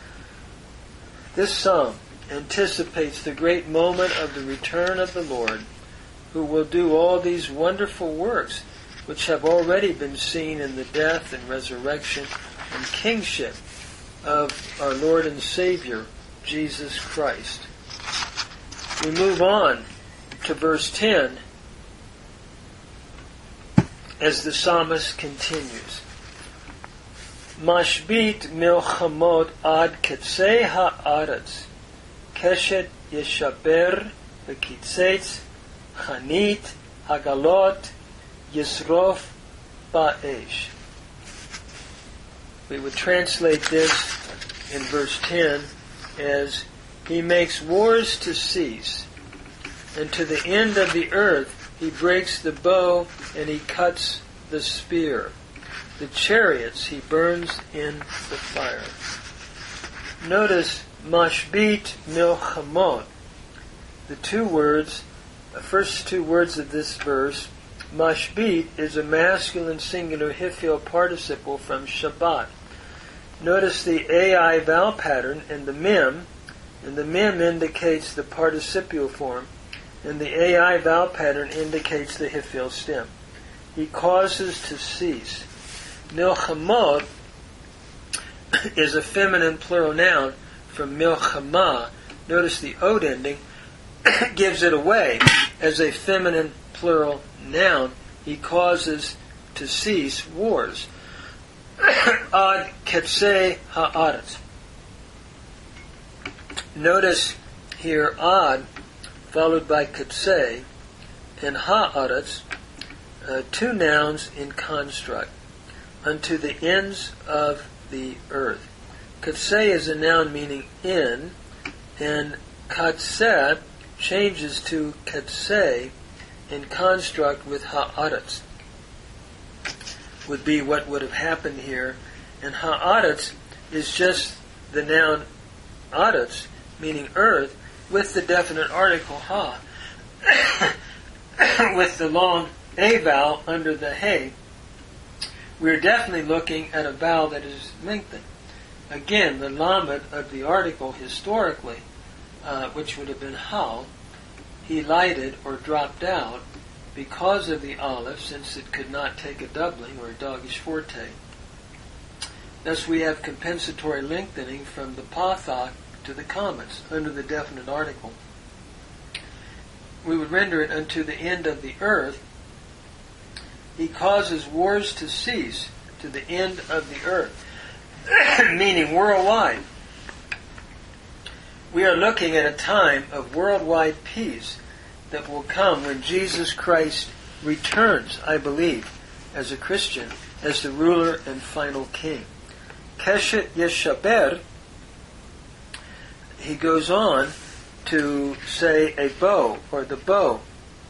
This psalm anticipates the great moment of the return of the Lord, who will do all these wonderful works which have already been seen in the death and resurrection and kingship of our Lord and Savior, Jesus Christ. We move on to verse 10 as the psalmist continues. Mashbit milchamot ad ketzei ha'aretz, keshet yeshaber v'kitzetz, chanit hagalot, yisrof ba'esh. We would translate this in verse 10 as, he makes wars to cease, and to the end of the earth he breaks the bow and he cuts the spear. The chariots he burns in the fire. Notice mashbit milchamot. The first two words of this verse, mashbit is a masculine singular hifil participle from Shabbat. Notice the AI vowel pattern in the mem, and the mem indicates the participial form, and the AI vowel pattern indicates the hifil stem. He causes to cease. Milchamot is a feminine plural noun from milchama. Notice the od ending gives it away as a feminine plural noun. He causes to cease wars. Ad ketsei ha'aretz. Notice here ad followed by ketsei and ha'aretz, two nouns in construct. Unto the ends of the earth. Ketsei is a noun meaning in, and katseh changes to ketsei in construct with ha'aretz. Would be what would have happened here. And ha'aretz is just the noun aretz, meaning earth, with the definite article ha, with the long a vowel under the hey. We're definitely looking at a vowel that is lengthened. Again, the lamed of the article historically, which would have been hal, he lighted or dropped out because of the aleph, since it could not take a doubling or a dogish forte. Thus we have compensatory lengthening from the pathak to the comments under the definite article. We would render it unto the end of the earth. He causes wars to cease to the end of the earth, meaning worldwide. We are looking at a time of worldwide peace that will come when Jesus Christ returns, I believe, as a Christian, as the ruler and final king. Keshet Yeshaber, he goes on to say a bow, or the bow.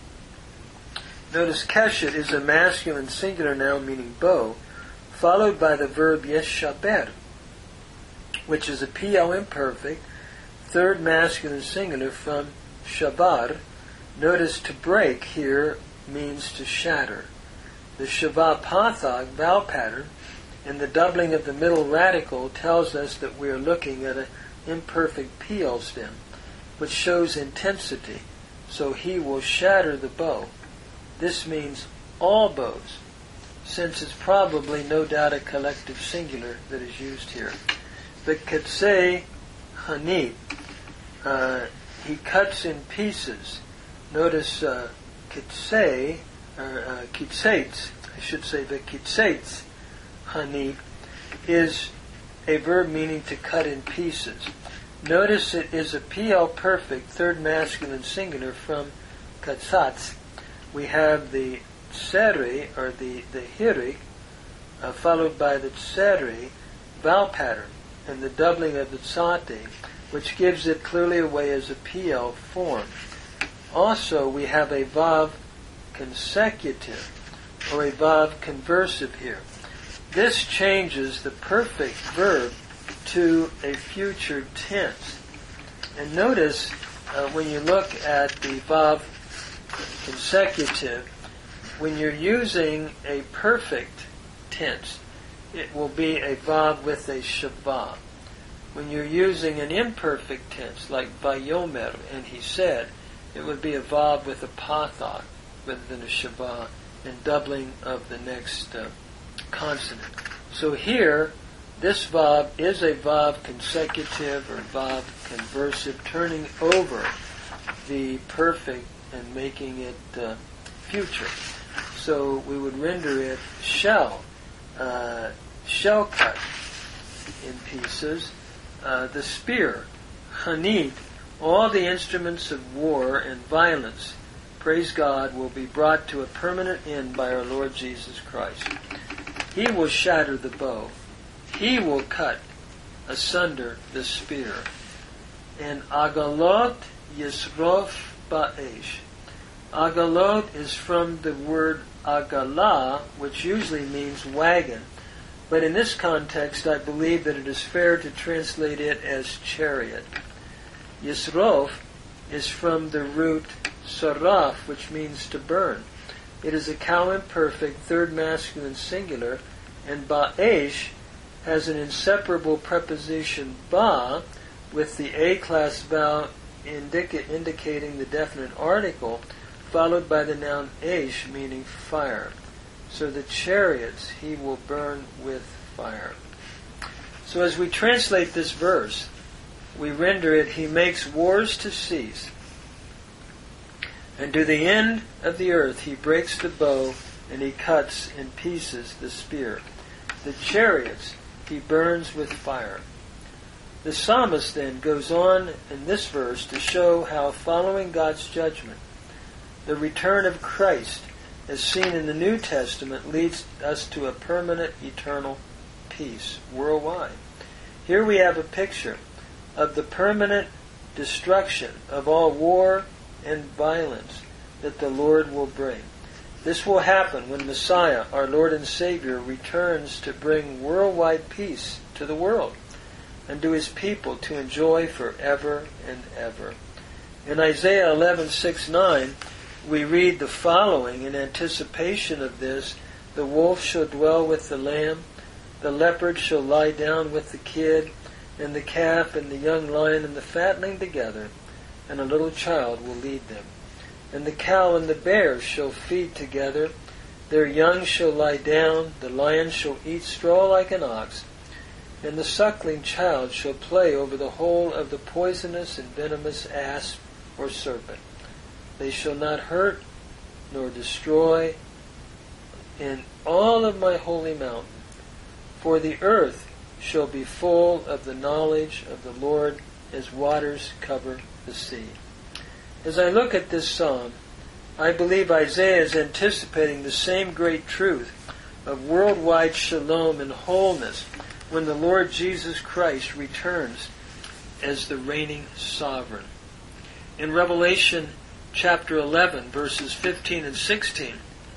Notice Keshet is a masculine singular noun meaning bow, followed by the verb Yeshaber, which is a PL imperfect, third masculine singular from Shabar. Notice to break here means to shatter. The Shavah Pathag vowel pattern and the doubling of the middle radical tells us that we are looking at an imperfect PL stem, which shows intensity. So he will shatter the bow. This means all bows, since it's probably no doubt a collective singular that is used here. The Ketsei Hanit, he cuts in pieces. Notice kitsei, or kitseitz, I should say the kitseitz hanit is a verb meaning to cut in pieces. Notice it is a PL perfect, third masculine singular from katsatz. We have the tseri, or the hirik, followed by the tseri vowel pattern, and the doubling of the tsati, which gives it clearly away as a PL form. Also, we have a vav consecutive, or a vav conversive here. This changes the perfect verb to a future tense. And notice, when you look at the vav consecutive, when you're using a perfect tense, it will be a vav with a shavah. When you're using an imperfect tense, like vayomer, and he said, it would be a vav with a pathak rather than a shavah, and doubling of the next consonant. So here, this vav is a vav consecutive or vav conversive, turning over the perfect and making it future. So we would render it shell cut in pieces. The spear, hanit, all the instruments of war and violence, praise God, will be brought to a permanent end by our Lord Jesus Christ. He will shatter the bow. He will cut asunder the spear. And agalot yisrof ba'esh. Agalot is from the word agala, which usually means wagon. But in this context, I believe that it is fair to translate it as chariot. Yisrof is from the root saraf, which means to burn. It is a cow imperfect, third masculine singular, and ba'esh has an inseparable preposition ba with the A-class vowel indicating the definite article, followed by the noun esh, meaning fire. So the chariots he will burn with fire. So as we translate this verse, we render it, he makes wars to cease, and to the end of the earth he breaks the bow, and he cuts in pieces the spear. The chariots he burns with fire. The psalmist then goes on in this verse to show how, following God's judgment, the return of Christ, as seen in the New Testament, leads us to a permanent, eternal peace worldwide. Here we have a picture of the permanent destruction of all war and violence that the Lord will bring. This will happen when Messiah, our Lord and Savior, returns to bring worldwide peace to the world and to his people to enjoy forever and ever. In Isaiah 11:6-9, we read the following in anticipation of this: the wolf shall dwell with the lamb, the leopard shall lie down with the kid, and the calf and the young lion and the fatling together, and a little child will lead them. And the cow and the bear shall feed together, their young shall lie down, the lion shall eat straw like an ox, and the suckling child shall play over the hole of the poisonous and venomous asp or serpent. They shall not hurt nor destroy in all of my holy mountain, for the earth shall be full of the knowledge of the Lord as waters cover the sea. As I look at this psalm, I believe Isaiah is anticipating the same great truth of worldwide shalom and wholeness when the Lord Jesus Christ returns as the reigning sovereign. In Revelation chapter 11, verses 15 and 16,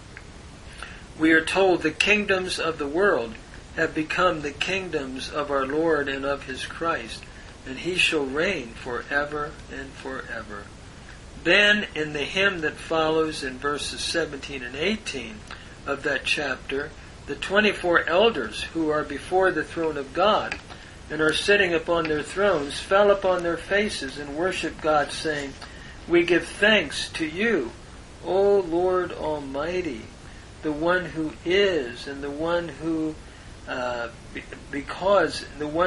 we are told the kingdoms of the world have become the kingdoms of our Lord and of his Christ, and he shall reign forever and forever. Then, in the hymn that follows in verses 17 and 18 of that chapter, the 24 elders who are before the throne of God and are sitting upon their thrones fell upon their faces and worshiped God, saying, "We give thanks to you, O Lord Almighty, the one who is, and the one who because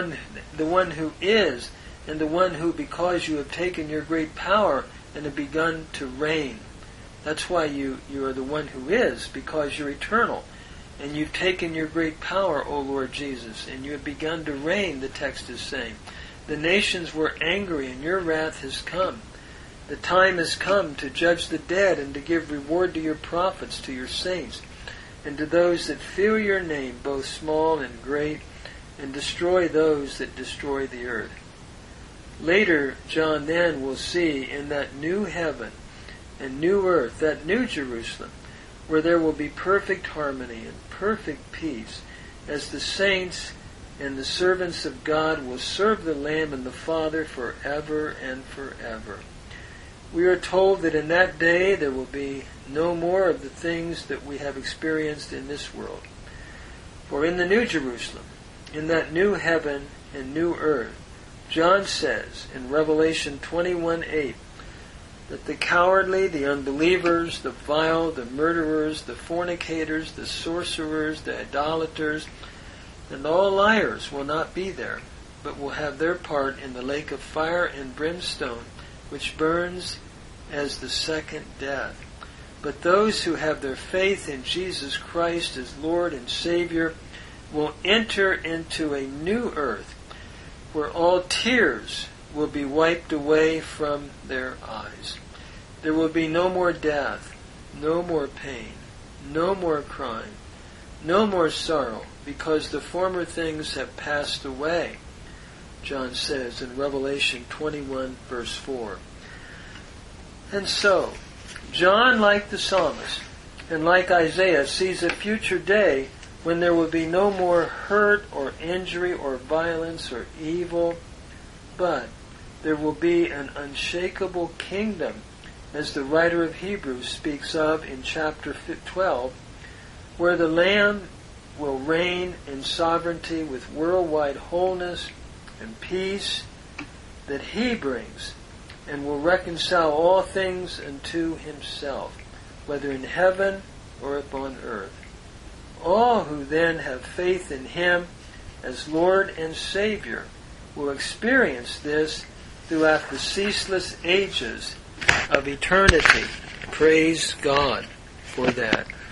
you have taken your great power and have begun to reign." That's why you are the one who is, because you're eternal. And you've taken your great power, O Lord Jesus, and you have begun to reign, the text is saying. The nations were angry, and your wrath has come. The time has come to judge the dead and to give reward to your prophets, to your saints, and to those that fear your name, both small and great, and destroy those that destroy the earth. Later, John then will see in that new heaven and new earth, that new Jerusalem, where there will be perfect harmony and perfect peace, as the saints and the servants of God will serve the Lamb and the Father forever and forever. We are told that in that day there will be no more of the things that we have experienced in this world. For in the New Jerusalem, in that new heaven and new earth, John says in Revelation 21:8, that the cowardly, the unbelievers, the vile, the murderers, the fornicators, the sorcerers, the idolaters, and all liars will not be there, but will have their part in the lake of fire and brimstone, which burns as the second death. But those who have their faith in Jesus Christ as Lord and Savior will enter into a new earth, where all tears will be wiped away from their eyes. There will be no more death, no more pain, no more crying, no more sorrow, because the former things have passed away, John says in Revelation 21, verse 4. And so, John, like the psalmist, and like Isaiah, sees a future day when there will be no more hurt or injury or violence or evil, but there will be an unshakable kingdom, as the writer of Hebrews speaks of in chapter 12, where the Lamb will reign in sovereignty with worldwide wholeness and peace that He brings, and will reconcile all things unto Himself, whether in heaven or upon earth. All who then have faith in Him as Lord and Savior will experience this throughout the ceaseless ages of eternity. Praise God for that.